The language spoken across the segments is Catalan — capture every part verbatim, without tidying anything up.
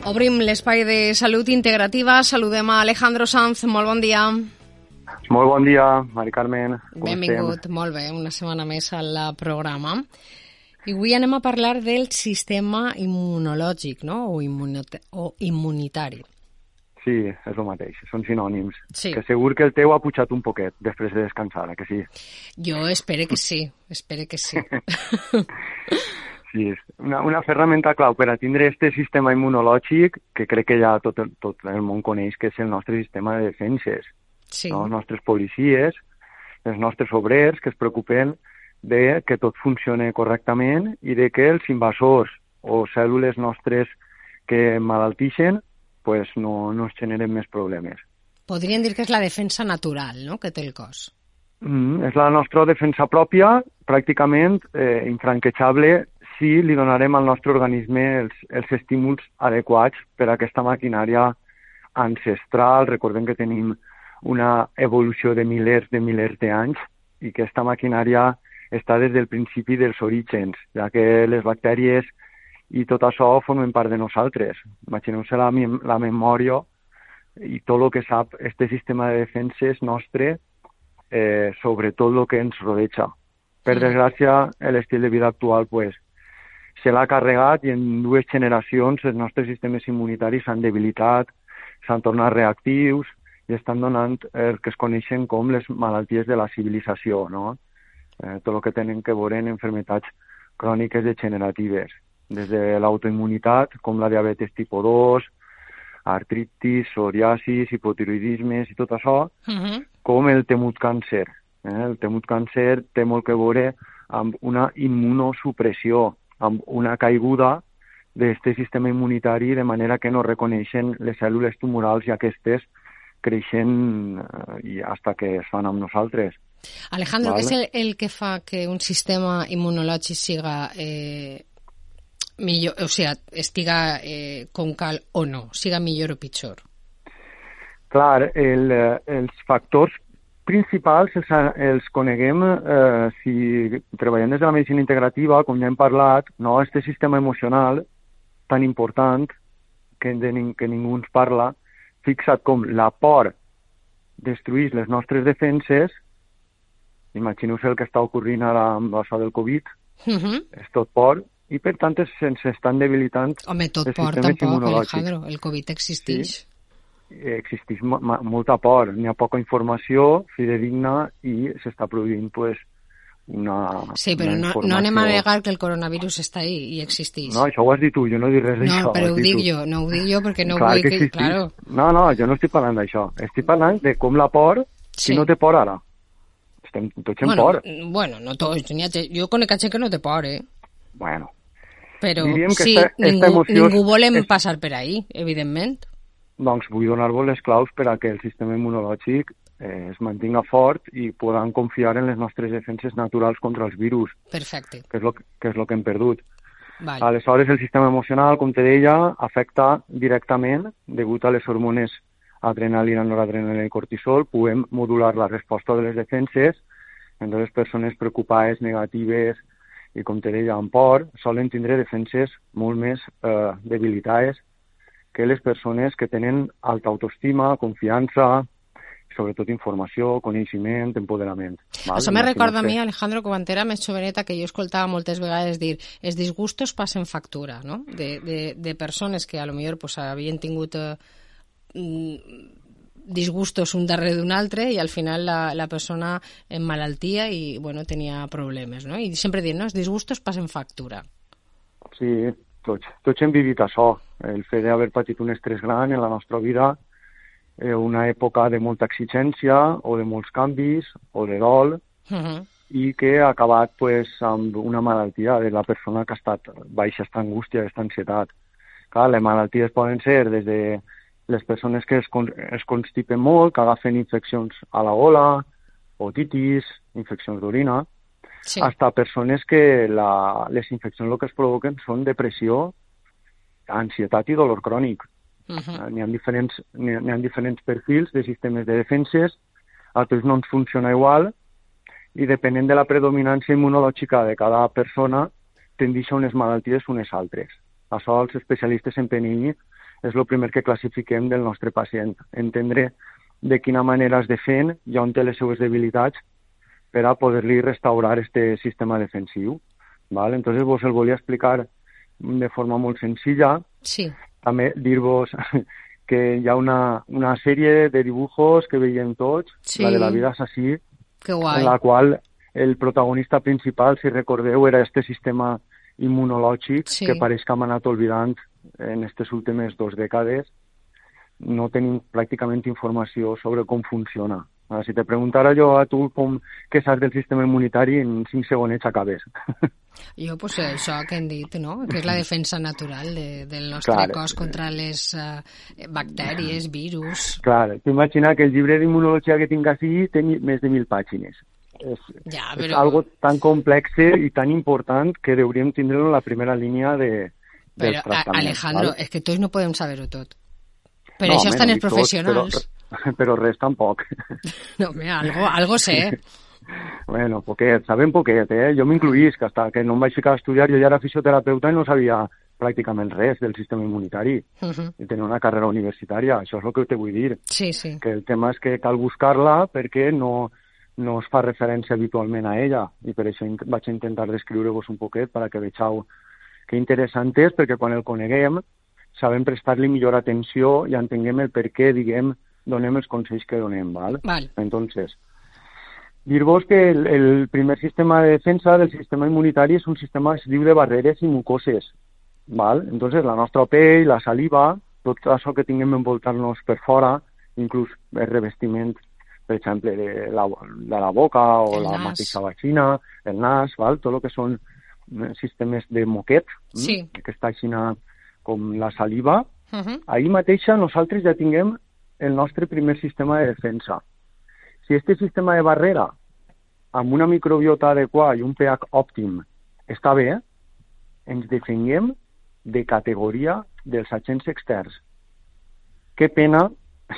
Obrim l'espai de salut integrativa. Saludem a Alejandro Sanz. Molt bon dia. Molt bon dia, Mari Carmen. Com Benvingut, estem? Molt bé, una setmana més al programa. I avui anem a parlar del sistema immunològic, no? O, immunita- o immunitari. Sí, és el mateix, són sinònims. Sí. Que segur que el teu ha pujat un poquet després de descansar, que sí? Jo espero que sí, espero que sí. Sí, és una, una ferramenta clau per a tindre aquest sistema immunològic que crec que ja tot el, tot el món coneix, que és el nostre sistema de defenses. Sí. No? Els nostres policies, els nostres obrers que es preocupen de que tot funcione correctament i de que els invasors o cèl·lules nostres que malaltixen pues no, no es generen més problemes. Podríem dir que és la defensa natural, no?, que té el cos. Mm, és la nostra defensa pròpia, pràcticament eh, infranquejable, si li donarem al nostre organisme els, els estímuls adequats per a aquesta maquinària ancestral. Recordem que tenim una evolució de milers de milers d'anys i que aquesta maquinària està des del principi dels orígens, ja que les bactèries i tot això formen part de nosaltres. Imagineu-se la, la memòria i tot el que sap este sistema de defenses nostre eh, sobre tot el que ens rodeja. Per desgràcia, l'estil de vida actual pues, se l'ha carregat i en dues generacions els nostres sistemes immunitaris s'han debilitat, s'han tornat reactius i estan donant el que es coneixen com les malalties de la civilització, no? Eh, tot el que tenen que veure en malalties cròniques degeneratives, des de l'autoimmunitat, com la diabetes tipus dos, artritis, psoriasis, hipotiroidismes i tot això, uh-huh. com el temut càncer. Eh? El temut càncer té molt que veure amb una immunosupressió, amb una caiguda d'aquest sistema immunitari de manera que no reconeixen les cèl·lules tumorals i aquestes creixen eh, i hasta que es fan amb nosaltres. Alejandro, vale? què és el, el que fa que un sistema immunològic siga eh, millor, o sigui, estiga eh, com cal o no, siga millor o pitjor? Clar, el, els factors principals els, els coneguem eh, si treballem des de la medicina integrativa, com ja hem parlat, no? Este sistema emocional tan important que, de, que ningú ens parla, fixat com la por destruís les nostres defenses. Imagineu-se el que està ocorrint ara amb això del Covid, uh-huh. és tot por, i per tant se'ns estan debilitant Home, tot els por sistemes tampoc, immunològics. Alejandro, el Covid existeix. Sí. Existeix ma- molta por, n'hi ha poca informació fidedigna i s'està produint pues, una Sí, però una no, informació... no anem a negar que el coronavirus està ahí i existeix. No, això ho has dit tu, jo no dic res d'això. No, però ho dic tu. jo, no ho dic jo perquè no Clar vull que que... existeix. Claro. No, no, jo no estic parlant d'això. Estic parlant de com la por, Sí. si no té por ara. Estem tots en Bueno, por. bueno, no tots. N'hi ha gent- Jo conec gent que no té por, eh? Bueno, Però Diríem que sí, esta- esta ningú, emoció ningú volem és- passar per ahí, evidentment. doncs vull donar-vos les claus per a que el sistema immunològic eh, es mantinga fort i podam confiar en les nostres defenses naturals contra els virus, Perfecte. que és el que, és lo que hem perdut. Vale. Aleshores, el sistema emocional, com te deia, afecta directament, degut a les hormones adrenalina, noradrenalina i cortisol, podem modular la resposta de les defenses. Entonces, persones preocupades, negatives i, com te deia, amb por, solen tindre defenses molt més eh, debilitades que les persones que tenen alta autoestima, confiança, sobretot informació, coneixement, empoderament. Val? Això me recorda a mi, Imagineu-se- Alejandro, quan era més joveneta, que jo escoltava moltes vegades dir els disgustos passen factura, no? De, de, de persones que a lo millor pues, havien tingut eh, disgustos un darrere d'un altre i al final la, la persona emmalaltia i bueno, tenia problemes, no? I sempre dient, no, els disgustos passen factura. Sí, tots, tots hem vivit això, el fet d'haver patit un estrès gran en la nostra vida, eh, una època de molta exigència o de molts canvis o de dol, Uh-huh. i que ha acabat pues, amb una malaltia de la persona que ha estat baixa aquesta angústia, aquesta ansietat. Clar, les malalties poden ser des de les persones que es, con es constipen molt, que agafen infeccions a la gola, otitis, infeccions d'orina, Sí. hasta persones que la, les infeccions el que es provoquen són depressió, ansietat i dolor crònic. Uh-huh. N'hi ha diferents, n'hi ha, n'hi ha diferents perfils de sistemes de defenses, a tots no ens funciona igual, i depenent de la predominància immunològica de cada persona, tendeix a unes malalties unes altres. Això els especialistes en P N I és el primer que classifiquem del nostre pacient. Entendre de quina manera es defen i on té les seues debilitats per a poder-li restaurar este sistema defensiu. ¿Vale? Entonces vos el volia explicar de forma molt senzilla. Sí. També dir-vos que hi ha una, una sèrie de dibujos que veiem tots, sí. La de la vida assassí, en la qual el protagonista principal, si recordeu, era este sistema immunològic sí. Que pareix que hem anat oblidant en aquestes últimes dues dècades. No tenim pràcticament informació sobre com funciona. Ara, si te preguntara jo a tu com, què saps del sistema immunitari, en cinc segonets acabes. Jo, pues, això que hem dit, no? Que és la defensa natural de, del nostre clar, cos contra les uh, bactèries, virus... Clar, t'imagina que el llibre d'immunologia que tinc així té més de mil pàgines. És, ja, però... és algo tan complex i tan important que hauríem tindre la primera línia de, dels però, tractaments. Alejandro, ¿vale? És que tots no podem saber-ho tot. Per no, això estan els professionals. Tot, però, però res tampoc. No, mira, algo, algo sé. Bueno, poquet, sabem poquet, eh? Jo m'incluïsc, hasta que no em vaig ficar a estudiar, jo ja era fisioterapeuta i no sabia pràcticament res del sistema immunitari. Uh -huh. I tenia una carrera universitària, això és el que te vull dir. Sí, sí. Que el tema és que cal buscar-la perquè no, no es fa referència habitualment a ella, i per això vaig intentar descriure-vos un poquet perquè veieu que interessant és, perquè quan el coneguem sabem prestar-li millor atenció i entenguem el per què, diguem, donem els consells que donem, ¿vale? Val. Entonces, dir-vos que el, el primer sistema de defensa del sistema immunitari és un sistema que es diu de barreres i mucoses, ¿vale? Entonces, la nostra pell, la saliva, tot això que tinguem envoltant-nos per fora, inclús el revestiment, per exemple, de la, de la boca o el la nas. Mateixa vagina, el nas, ¿vale? Tot el que són sistemes de moquet, sí. que està així com la saliva, uh -huh. ahir mateixa nosaltres ja tinguem el nostre primer sistema de defensa. Si este sistema de barrera, amb una microbiota adequada i un pH òptim, està bé, ens defenguem de categoria dels agents externs. Que pena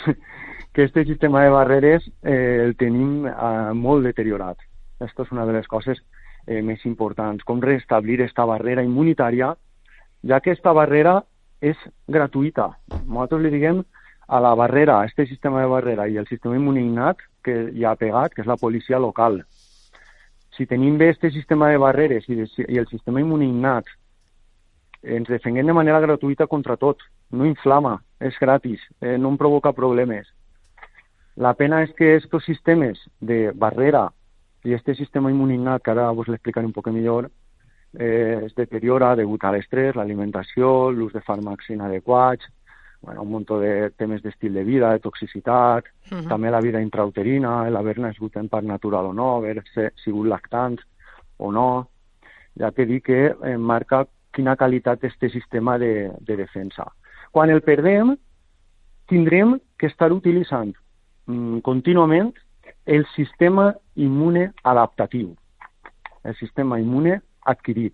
que este sistema de barreres eh, el tenim eh, molt deteriorat. Aquesta és una de les coses eh, més importants. Com restablir esta barrera immunitària, ja que esta barrera és gratuïta. Nosaltres li diguem a la barrera, a este sistema de barrera i el sistema immune innat que hi ha pegat, que és la policia local. Si tenim bé este sistema de barreres i, de, i el sistema immune innat, ens defenguem de manera gratuïta contra tot. No inflama, és gratis, eh, no em provoca problemes. La pena és que estos sistemes de barrera i este sistema immune innat, que ara vos l'explicaré un poc millor, eh, es deteriora degut a l'estrès, l'alimentació, l'ús de fàrmacs inadequats, bueno, un munt de temes d'estil de vida, de toxicitat, uh -huh. també la vida intrauterina, l'haver nascut en part natural o no, haver sigut lactants o no, ja que dic que eh, marca quina qualitat té aquest sistema de, de defensa. Quan el perdem, tindrem que estar utilitzant mm, contínuament el sistema immune adaptatiu, el sistema immune adquirit.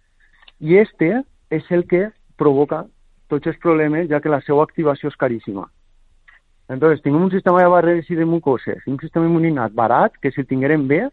I este és el que provoca tots els problemes, ja que la seva activació és caríssima. Entonces, tinguem un sistema de barreres i de mucoses, un sistema immuninat barat, que si el tinguérem bé,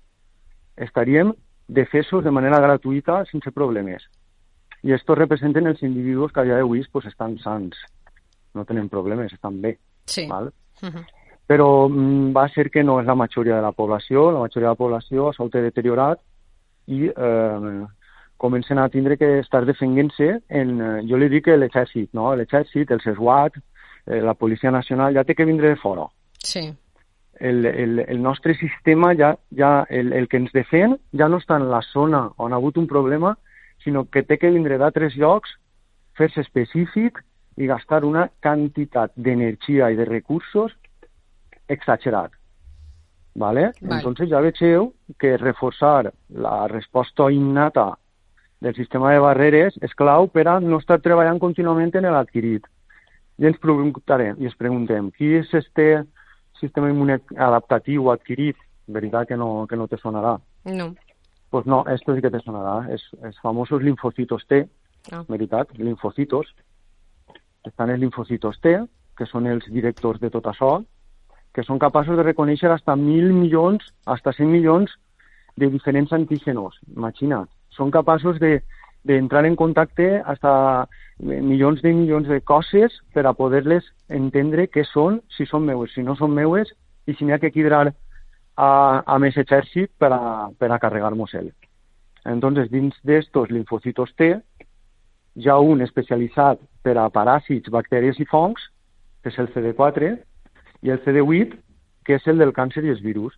estaríem defesos de manera gratuïta sense problemes. I estos representen els individus que a dia d'avui pues, estan sans, no tenen problemes, estan bé. Sí. Val? Uh -huh. Però mm, va ser que no és la majoria de la població, la majoria de la població s'ha deteriorat i eh, comencen a tindre que estar defenent-se en, eh, jo li dic l'exèrcit, no? L'exèrcit, el SWAT, eh, la Policia Nacional, ja té que vindre de fora. Sí. El, el, el nostre sistema, ja, ja el, el que ens defen, ja no està en la zona on ha hagut un problema, sinó que té que vindre d'altres llocs, fer-se específic i gastar una quantitat d'energia i de recursos exagerat. ¿Vale? Vale. Entonces ja vegeu que reforçar la resposta innata del sistema de barreres és clau per a no estar treballant contínuament en l'adquirit. I ens preguntarem, i ens preguntem, qui és este sistema immune adaptatiu adquirit? Veritat que no, que no te sonarà. No. Pues no, esto sí que te sonarà. És els famosos linfocitos T, oh. veritat, linfocitos. Estan els linfocitos T, que són els directors de tot això, que són capaços de reconèixer hasta mil milions, hasta cent milions de diferents antígenos. Imagina't. Són capaços de d'entrar en contacte hasta milions de milions de coses per a poder-les entendre què són, si són meues, si no són meues, i si n'hi ha que quidrar a, a més exèrcit per a, per a carregar-nos el. Entonces, dins d'estos linfocitos T, hi ha un especialitzat per a paràsits, bactèries i fongs, que és el C D quatre, i el C D vuit, que és el del càncer i els virus.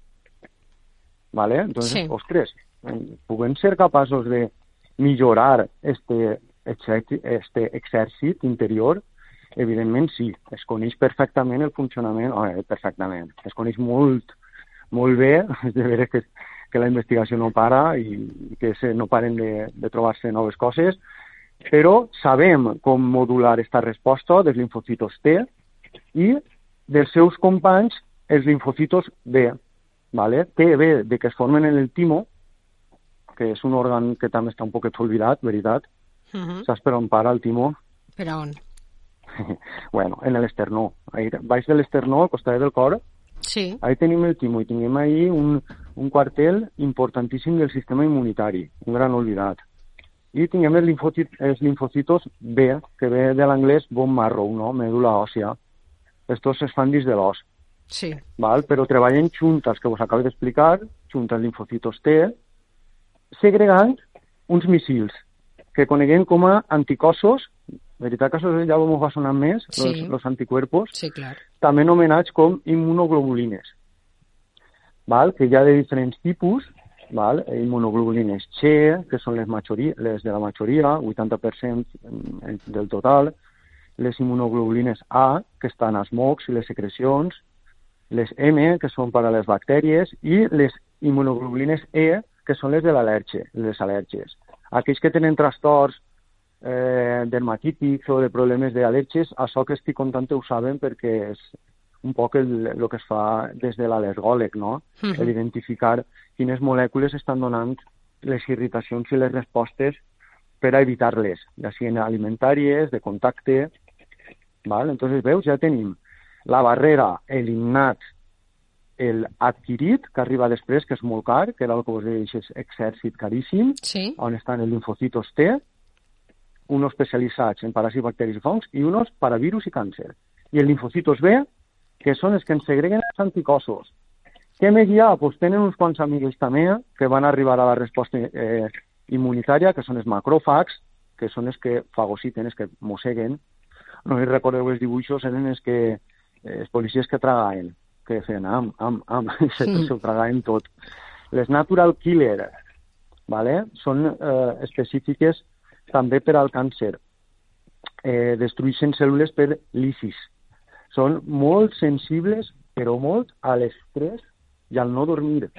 ¿Vale? Entonces, sí. Ostres, puguem ser capaços de millorar este, este exèrcit interior? Evidentment sí, es coneix perfectament el funcionament, oh, perfectament, es coneix molt, molt bé, és de veure que, que la investigació no para i que se, no paren de, de trobar-se noves coses, però sabem com modular aquesta resposta dels linfocitos T i dels seus companys, els linfocitos B. ¿Vale? T B, de que es formen en el timo, que és un òrgan que també està un poquet olvidat, veritat. Uh-huh. Saps per on para el timo? Per on? Bueno, en l'esternó. Baix de l'esternó, al costat del cor, sí. Ahí tenim el timo i tenim ahí un, un quartel importantíssim del sistema immunitari, un gran olvidat. I tinguem els, linfocit, els linfocitos B, que ve de l'anglès bone marrow, no? Mèdula òssia. Estos es fan dins de l'os. Sí. Val? Però treballen juntes, que vos acabo d'explicar, juntes linfocitos T, segregant uns missils que coneguem com a anticossos, veritat que això ja m'ho va sonar més, sí. los, los anticuerpos, sí, clar. També anomenats com immunoglobulines, val? Que hi ha de diferents tipus, val? Immunoglobulines Che, que són les, majoria, les de la majoria, vuitanta per cent del total, les immunoglobulines A, que estan als mocs i les secrecions, les M, que són per a les bactèries, i les immunoglobulines E, que són les de l'al·lèrgia, les al·lèrgies. Aquells que tenen trastorns eh, dermatítics o de problemes d'al·lèrgies, això que estic contant ho saben perquè és un poc el, el que es fa des de l'al·lergòleg, no? Uh-huh. El identificar quines molècules estan donant les irritacions i les respostes per a evitar-les, ja siguin alimentàries, de contacte, val? Entonces, veus, ja tenim la barrera, el innat, el adquirit, que arriba després, que és molt car, que era el que vos deia, és exèrcit caríssim, sí. On estan els linfocitos T, unos especialitzats en paràsits, bacteris i fongs, i unos para virus i càncer. I els linfocitos B, que són els que ens segreguen els anticossos. Què més hi ha? Pues tenen uns quants amigues també que van arribar a la resposta eh, immunitària, que són els macròfags, que són els que fagociten, els que mosseguen. No hi recordeu els dibuixos, eren els que eh, els policies que tragaven, que feien am, am, am, i se, mm. se tragaven tot. Les natural killer, ¿vale? Són eh, específiques també per al càncer. Eh, destrueixen cèl·lules per lisis. Són molt sensibles, però molt, a l'estrès i al no dormir.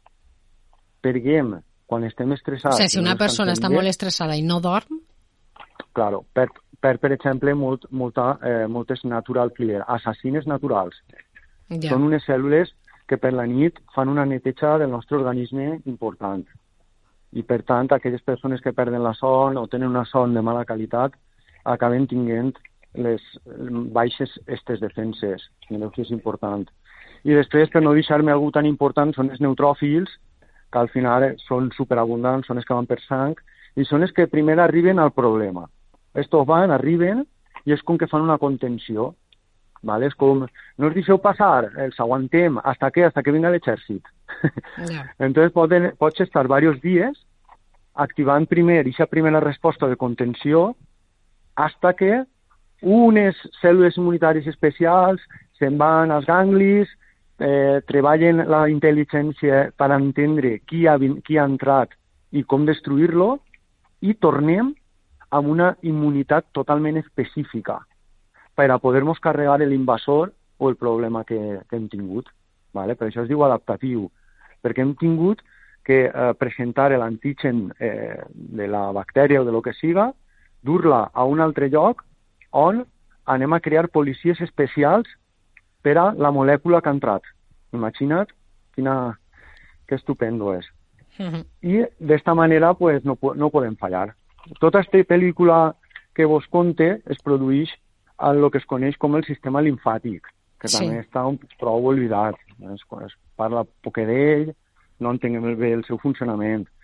Perquè quan estem estressats... O sigui, si una no persona està molt estressada i no dorm... Claro, per, per, per exemple, molt, molta, eh, moltes natural killer, assassines naturals. Ja. Són unes cèl·lules que per la nit fan una neteja del nostre organisme important. I, per tant, aquelles persones que perden la son o tenen una son de mala qualitat acaben tinguent les baixes estes defenses. Mireu que és important. I després, per no deixar-me algú tan important, són els neutròfils, que al final són superabundants, són els que van per sang, i són els que primer arriben al problema. Estos van, arriben, i és com que fan una contenció. ¿Vale? És com, no els deixeu passar, els aguantem, hasta que, hasta que vinga l'exèrcit. Yeah. Entonces poden, pots estar diversos dies activant primer aquesta primera resposta de contenció hasta que unes cèl·lules immunitàries especials se'n van als ganglis, eh, treballen la intel·ligència per entendre qui ha, qui ha entrat i com destruir-lo, i tornem amb una immunitat totalment específica per a poder-nos carregar l'invasor o el problema que, que hem tingut. ¿Vale? Per això es diu adaptatiu, perquè hem tingut que eh, presentar l'antigen eh, de la bactèria o de lo que siga, dur-la a un altre lloc on anem a crear policies especials per a la molècula que ha entrat. Imagina't quina, que estupendo és. Uh-huh. I d'esta manera pues, no, no podem fallar. Tota aquesta pel·lícula que vos conte es produeix en el que es coneix com el sistema limfàtic, que sí. També està un prou oblidat. Es, es parla poc d'ell, no entenguem bé el seu funcionament.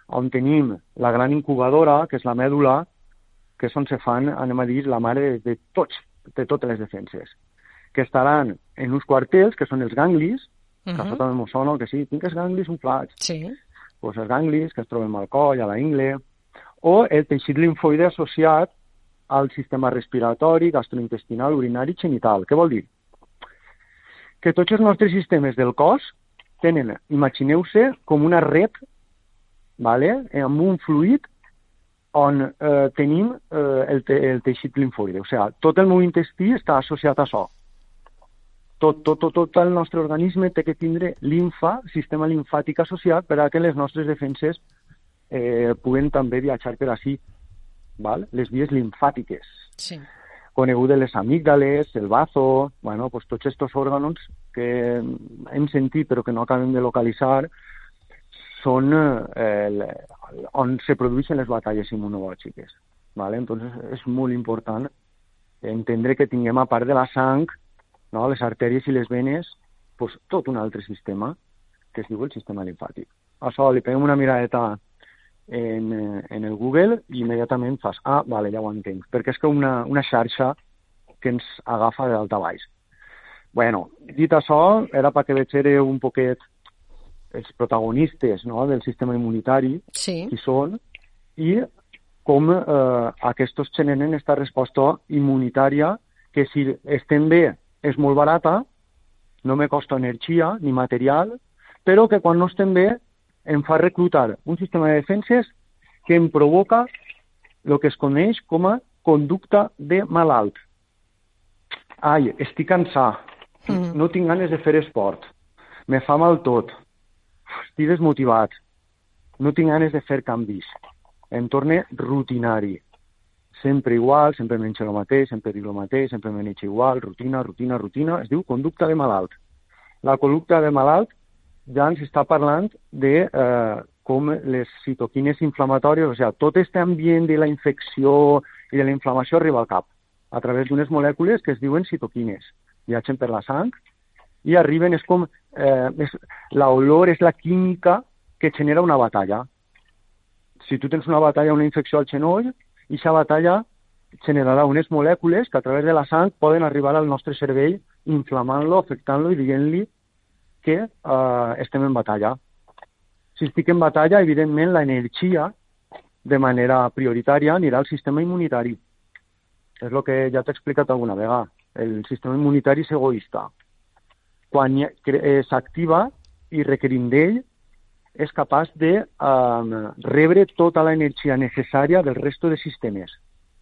on tenim la gran incubadora, que és la mèdula, que és on se fan, anem a dir, la mare de, de, tots, de totes les defenses, que estaran en uns quartels, que són els ganglis, uh -huh. que a sota m'ho sona, que sí, tinc els ganglis inflats. Sí. Pues els ganglis, que es troben al coll, a la ingle, o el teixit limfoide associat al sistema respiratori, gastrointestinal, urinari i genital. Què vol dir? Que tots els nostres sistemes del cos tenen, imagineu-se, com una red, vale? amb un fluid on eh, tenim eh, el, te el teixit limfoide. O sigui, tot el meu intestí està associat a això. Tot, tot, tot, tot el nostre organisme té que tindre linfa, sistema limfàtic associat per a que les nostres defenses eh, puguen també viatjar per així. Val? Les vies limfàtiques. Sí. Conegudes les amígdales, el bazo, bueno, pues tots aquests òrgans que hem sentit però que no acabem de localitzar són eh, el, on se produeixen les batalles immunològiques. ¿Vale? Entonces és molt important entendre que tinguem, a part de la sang, no, les artèries i les venes, pues, tot un altre sistema que es diu el sistema limfàtic. A això li peguem una miradeta en, en el Google i immediatament fas, ah, vale, ja ho entenc, perquè és que una, una xarxa que ens agafa de dalt a baix. Bueno, dit això, era perquè vegeu un poquet els protagonistes, no, del sistema immunitari, sí. qui són, i com eh, aquests generen aquesta resposta immunitària que si estem bé és molt barata, no me costa energia ni material, però que quan no estem bé em fa reclutar un sistema de defenses que em provoca el que es coneix com a conducta de malalt. Ai, estic cansat, mm. no tinc ganes de fer esport, me fa mal tot, estic desmotivat, no tinc ganes de fer canvis, em torne rutinari, sempre igual, sempre menjo el mateix, sempre dic el mateix, sempre me n'eix igual, rutina, rutina, rutina, es diu conducta de malalt. La conducta de malalt ja ens està parlant de eh, com les citoquines inflamatòries, o sigui, tot aquest ambient de la infecció i de la inflamació arriba al cap, a través d'unes molècules que es diuen citoquines. Viatgen per la sang i arriben, és com, eh, l'olor és la química que genera una batalla. Si tu tens una batalla, una infecció al genoll, i aquesta batalla generarà unes molècules que a través de la sang poden arribar al nostre cervell inflamant-lo, afectant-lo i dient-li que eh, estem en batalla. Si estic en batalla, evidentment, l'energia, de manera prioritària, anirà al sistema immunitari. És el que ja t'he explicat alguna vegada. El sistema immunitari és egoista. Quan s'activa i requerim d'ell, és capaç de eh, rebre tota l'energia necessària del resto de sistemes.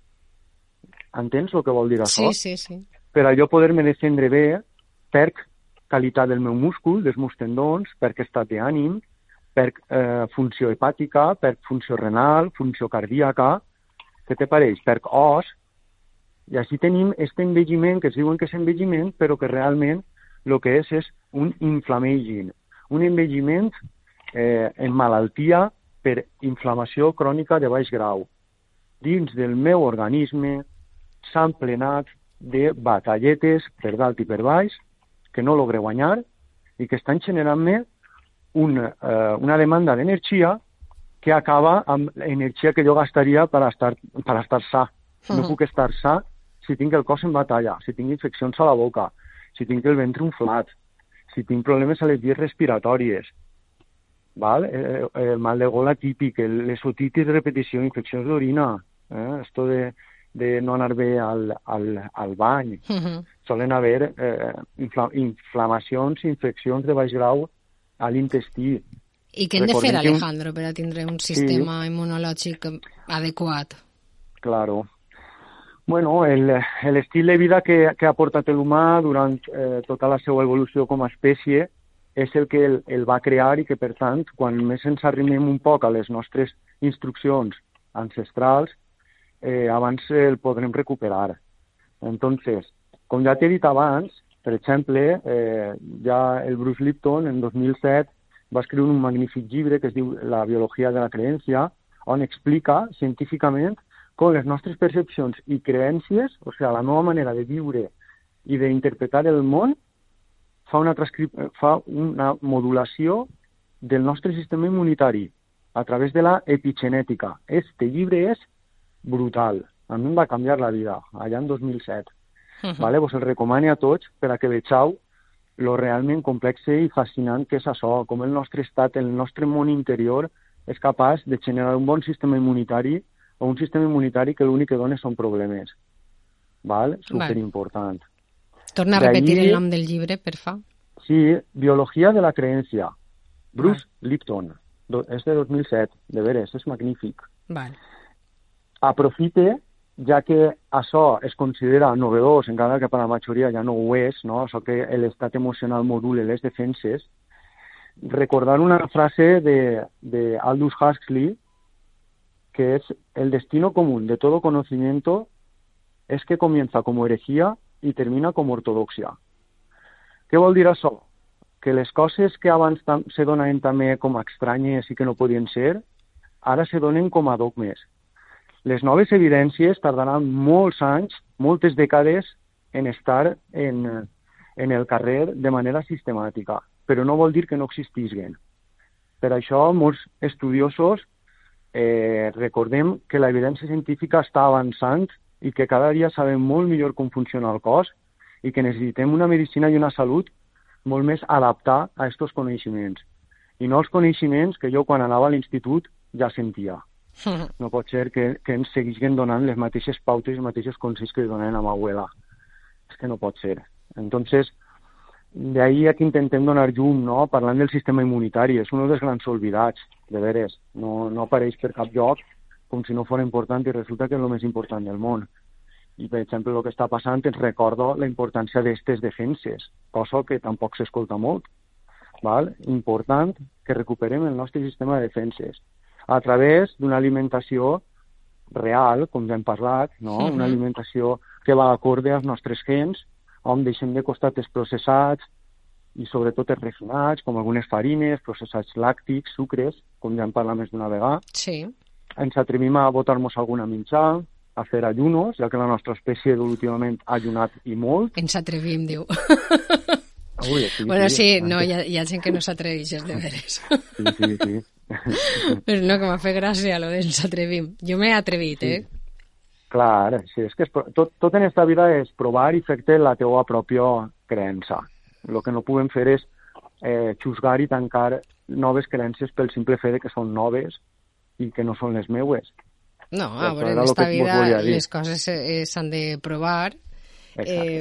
Entens el que vol dir això? Sí, sí, sí. Per allò poder-me defendre bé, per qualitat del meu múscul, dels meus tendons, per estat d'ànim, per eh, funció hepàtica, per funció renal, funció cardíaca, què te pareix? Per os. I així tenim aquest envelliment, que es diuen que és envelliment, però que realment el que és és un inflammaging, un envelliment eh, en malaltia per inflamació crònica de baix grau. Dins del meu organisme s'han plenat de batalletes per dalt i per baix que no logre guanyar i que estan generant-me una, eh, una demanda d'energia que acaba amb l'energia que jo gastaria per estar, per estar sa. No puc estar sa si tinc el cos en batalla, si tinc infeccions a la boca, si tinc el ventre inflat, si tinc problemes a les vies respiratòries, val? Eh, el mal de gola típic, les otitis de repetició, infeccions d'orina, eh? esto de, de no anar bé al, al, al bany. Uh-huh. Solen haver eh, infla, inflamacions, infeccions de baix grau a l'intestí. I què hem de fer, Alejandro, per a tindre un sistema sí. immunològic adequat? Claro. Bueno, l'estil de vida que, que ha portat l'humà durant eh, tota la seva evolució com a espècie és el que el, el va crear i que, per tant, quan més ens arrimem un poc a les nostres instruccions ancestrals, eh, abans el podrem recuperar. Entonces, com ja t'he dit abans, per exemple, eh, ja el Bruce Lipton, en dos mil set, va escriure un magnífic llibre que es diu La biologia de la creència, on explica científicament com les nostres percepcions i creències, o sigui, la nova manera de viure i d'interpretar el món, fa una, transcrip... fa una modulació del nostre sistema immunitari a través de la epigenètica. Este llibre és brutal. A mi em va canviar la vida, allà en dos mil set. Uh -huh. Vale? Vos el recomano a tots per a que vegeu lo realment complex i fascinant que és això, com el nostre estat, el nostre món interior és capaç de generar un bon sistema immunitari o un sistema immunitari que l'únic que dona són problemes. Val? Superimportant. Torna a repetir el nom del llibre, per fa. Sí, Biologia de la Creencia. Bruce Val. Lipton. Do, és de dos mil set, de veres, és magnífic. Val. Aprofite, ja que això es considera novedós, encara que per la majoria ja no ho és, no? Això que l'estat emocional module les defenses, recordar una frase de, de Aldous Huxley, que es: el destino común de todo conocimiento es que comienza como herejía y termina como ortodoxia. Què vol dir això? Que les coses que abans se donaven també com a estranyes i que no podien ser, ara se donen com a dogmes. Les noves evidències tardaran molts anys, moltes dècades, en estar en, en el carrer de manera sistemàtica, però no vol dir que no existisquen. Per això, molts estudiosos eh, recordem que l'evidència científica està avançant i que cada dia sabem molt millor com funciona el cos i que necessitem una medicina i una salut molt més adaptar a aquests coneixements. I no els coneixements que jo quan anava a l'institut ja sentia. No pot ser que, que ens seguisquen donant les mateixes pautes i els mateixos consells que donaven a ma abuela. És que no pot ser. Entonces, de ahí que intentem donar llum, no? Parlant del sistema immunitari. És un dels grans oblidats, de veres. No, no apareix per cap lloc com si no fos important i resulta que és el més important del món. I, per exemple, el que està passant ens recorda la importància d'aquestes defenses, cosa que tampoc s'escolta molt. Val? Important que recuperem el nostre sistema de defenses a través d'una alimentació real, com ja hem parlat, no? Uh-huh. Una alimentació que va acorde als nostres gens, on deixem de costat els processats i sobretot els refinats, com algunes farines, processats làctics, sucres, com ja hem parlat més d'una vegada. Sí. Ens atrevim a botar-nos alguna mitjà, a fer ayunos, ja que la nostra espècie últimament ha ayunat i molt. Ens atrevim, diu. Ui, sí, bueno, sí, sí, no, hi ha, hi ha gent que no s'atreveix, de veres. Sí, sí, sí. Però no, que m'ha fet gràcia lo d'ens atrevim. Jo m'he atrevit, sí. Eh? Clar, sí, és que és, tot, tot en esta vida és provar i fer-te la teua pròpia creença. El que no podem fer és eh, xusgar i tancar noves creences pel simple fet que són noves i que no són les meues. No, a veure, en esta vida les coses s'han de provar eh,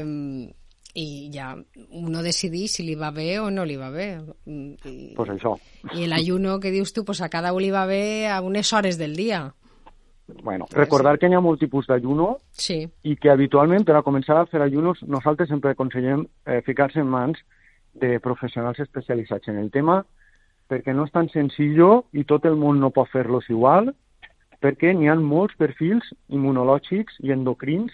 i ja uno decidir si li va bé o no li va bé. I, pues això. I l'ayuno que dius tu, pues a cada un li va bé a unes hores del dia. Bueno, recordar que hi ha molt tipus d'ayuno sí. I que habitualment per a començar a fer ayunos nosaltres sempre aconsellem eh, ficar-se en mans de professionals especialitzats en el tema perquè no és tan senzill i tot el món no pot fer-los igual perquè n'hi ha molts perfils immunològics i endocrins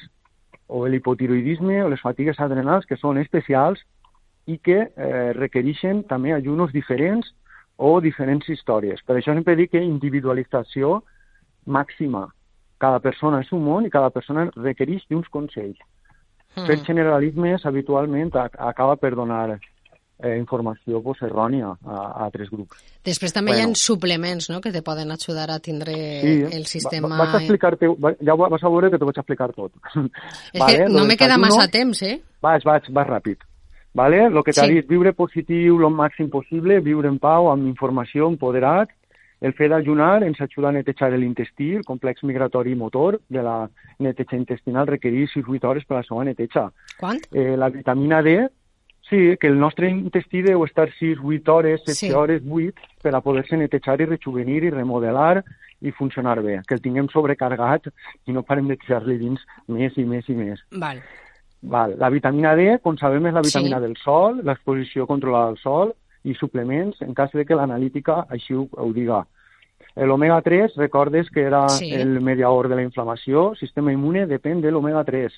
o l'hipotiroidisme o les fatigues adrenals que són especials i que eh, requereixen també ayunos diferents o diferents històries. Per això sempre dic que individualització màxima. Cada persona és un món i cada persona requereix d'uns consells. Mm. Fer generalismes habitualment acaba per donar eh, informació pues, errònia a, a altres grups. Després també bueno. Hi ha suplements, no?, que te poden ajudar a tindre sí, el sistema... Va, vas a explicar-te, ja vas a veure que t'ho vaig explicar tot. És vale, que no me queda massa temps, eh? Vaig, vaig, vas ràpid. Vale? Lo que t'ha sí. dit, viure positiu el màxim possible, viure en pau, amb informació, empoderat. El fet d'ajunar ens ajuda a netejar l'intestí, el complex migratori motor de la neteja intestinal requereix sis a vuit hores per a la seva neteja. Quant? Eh, la vitamina D, sí, que el nostre intestí deu estar sis a vuit hores, set sí. hores, vuit, per a poder-se netejar i rejuvenir i remodelar i funcionar bé. Que el tinguem sobrecargat i no parem de tirar-li dins més i més i més. Val. Val. La vitamina D, com sabem, és la vitamina sí. del sol, l'exposició controlada al sol, i suplements en cas de que l'analítica així ho, ho diga. L'omega tres, recordes que era sí. el mediador de la inflamació, sistema immune depèn de l'omega tres.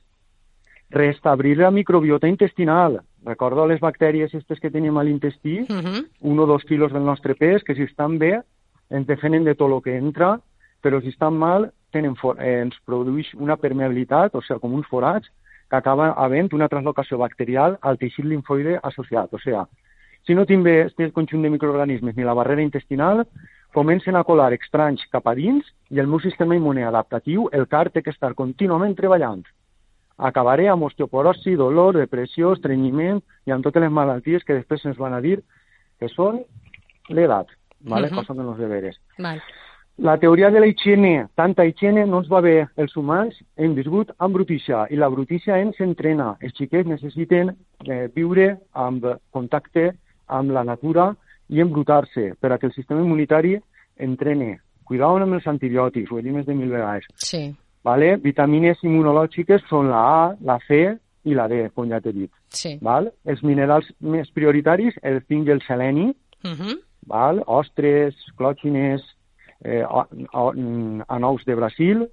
Restablir la microbiota intestinal. Recordo les bactèries aquestes que tenim a l'intestí, uh -huh. un o dos quilos del nostre pes, que si estan bé ens defenen de tot el que entra, però si estan mal tenen for eh, ens produeix una permeabilitat, o sigui, com uns forats, que acaba havent una translocació bacterial al teixit linfoide associat. O sigui, si no tinc bé aquest conjunt de microorganismes ni la barrera intestinal, comencen a colar estranys cap a dins i el meu sistema immune adaptatiu, el C A R, té que estar contínuament treballant. Acabaré amb osteoporosi, dolor, depressió, estrenyiment i amb totes les malalties que després ens van a dir que són l'edat, ¿vale? Uh-huh. Passant els deberes. Vale. La teoria de la higiene, tanta higiene no ens va bé. Els humans hem viscut amb brutícia i la brutícia ens entrena. Els xiquets necessiten eh, viure amb contacte amb la natura i embrutar-se per a que el sistema immunitari entrene. Cuidado amb els antibiòtics, ho he dit més de mil vegades. Sí. Vale? Vitamines immunològiques són la A, la C i la D, com ja t'he dit. Sí. Val? Els minerals més prioritaris, el zinc i el seleni, uh-huh. val? Ostres, clòquines, eh, anous de Brasil,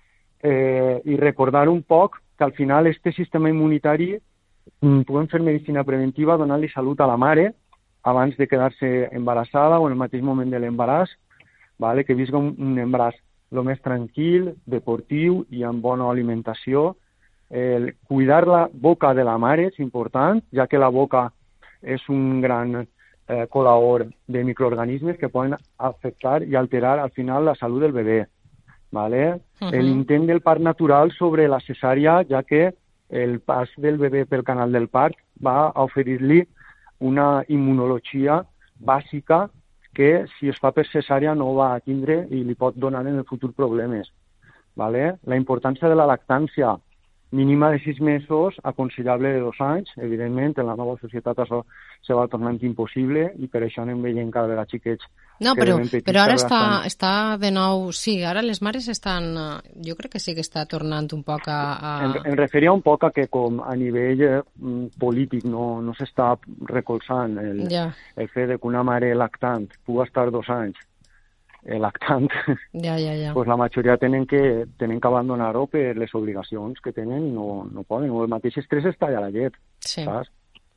eh, i recordar un poc que al final este sistema immunitari mm, podem fer medicina preventiva donant-li salut a la mare abans de quedar-se embarassada o en el mateix moment de l'embaràs, vale? Que visca un, un embaràs el més tranquil, deportiu i amb bona alimentació. El cuidar la boca de la mare és important, ja que la boca és un gran eh, col·laor de microorganismes que poden afectar i alterar al final la salut del bebè. ¿Vale? Uh-huh. L'intent del part natural sobre la cesària, ja que el pas del bebè pel canal del part va a oferir-li una immunologia bàsica que si es fa per cesària no va a tindre i li pot donar en el futur problemes. ¿Vale? La importància de la lactància mínima de sis mesos, aconsellable de dos anys. Evidentment, en la nova societat això se va tornant impossible i per això anem veient cada vegada xiquets. No, però, però ara està, està de nou... Sí, ara les mares estan... Jo crec que sí que està tornant un poc a... a... Em, em referia un poc a que com a nivell eh, polític no, no s'està recolzant el, ja. el fet de que una mare lactant pugui estar dos anys eh, lactant, ja, ja, ja. Pues la majoria tenen que, tenen que abandonar-ho per les obligacions que tenen i no, no poden. O el mateix estrès es talla la llet, sí. saps?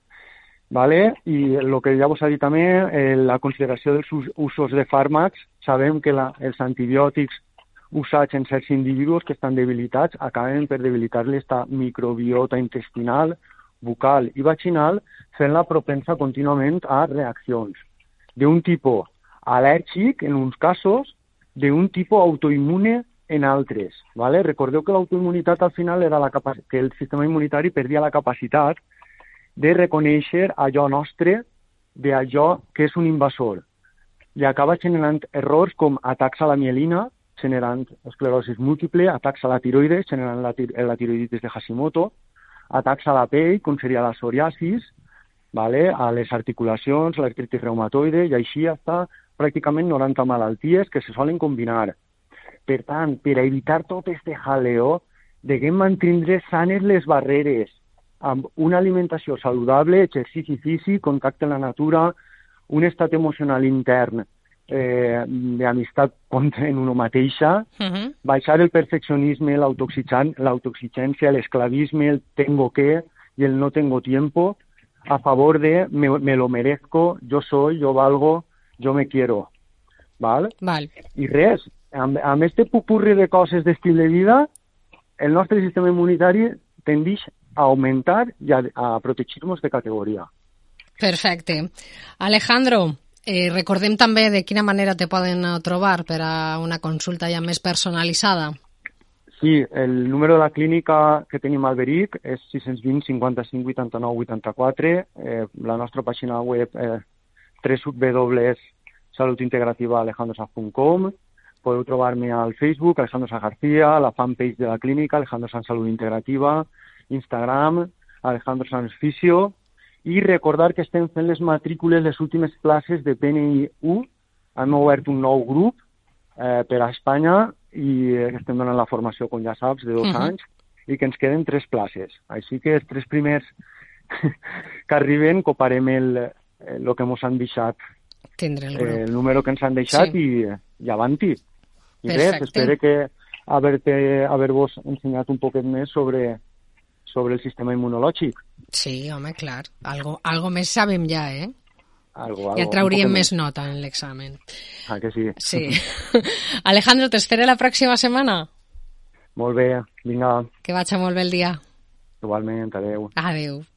Vale? I el que ja vos ha dit també, eh, la consideració dels us, usos de fàrmacs, sabem que la, els antibiòtics usats en certs individus que estan debilitats acaben per debilitar-li esta microbiota intestinal, bucal i vaginal, fent-la propensa contínuament a reaccions d'un tipus al·lèrgic en uns casos, d'un tipus autoimmune en altres. ¿Vale? Recordeu que l'autoimmunitat al final era la capac- que el sistema immunitari perdia la capacitat de reconèixer allò nostre d'allò que és un invasor. I acaba generant errors com atacs a la mielina, generant esclerosi múltiple, atacs a la tiroides, generant la, tir la tiroiditis de Hashimoto, atacs a la pell, com seria la psoriasis, vale? A les articulacions, l'artritis reumatoide, i així està pràcticament noranta malalties que se solen combinar. Per tant, per a evitar tot este jaleo, deguem mantindre sanes les barreres, amb una alimentació saludable, exercici físic, contacte amb la natura, un estat emocional intern eh, d'amistat en una mateixa, uh-huh. baixar el perfeccionisme, l'autoexigència, l'esclavisme, el tengo que i el no tengo tiempo, a favor de me, me lo merezco, yo soy, yo valgo, yo me quiero. ¿Val? Val. I res, amb, amb este pupurri de coses d'estil de vida, el nostre sistema immunitari tendeix a augmentar i a, a protegir-nos de categoria. Perfecte. Alejandro, eh, recordem també de quina manera te poden trobar per a una consulta ja més personalitzada. Sí, el número de la clínica que tenim al Beric és sis vint cinquanta-cinc vuitanta-nou vuitanta-quatre, eh, la nostra pàgina web eh, w w w punt salut integrativa alejandro sanz punt com, podeu trobar-me al Facebook, Alejandro Sanz García, la fanpage de la clínica, Alejandro Sanz Salut Integrativa, Instagram, Alejandro Sanz Fisio, i recordar que estem fent les matrícules, les últimes classes de P N I U, hem obert un nou grup eh, per a Espanya i eh, estem donant la formació, com ja saps, de dos uh-huh. anys, i que ens queden tres places. Així que els tres primers que arriben coparem el, el que ens han deixat, tindre el, eh, el número que ens han deixat sí. i, i avanti. I perfecte. Res, espero que haver-te, haver-vos ensenyat un poquet més sobre, sobre el sistema immunològic. Sí, home, clar. Algo, algo més sabem ja, eh? Algo, algo, ja trauríem més nota en l'examen. Ah, que sí? Sí. Alejandro, t'espero la pròxima setmana. Molt bé, vinga. Que vagi molt bé el dia. Igualment, adeu. Adeu.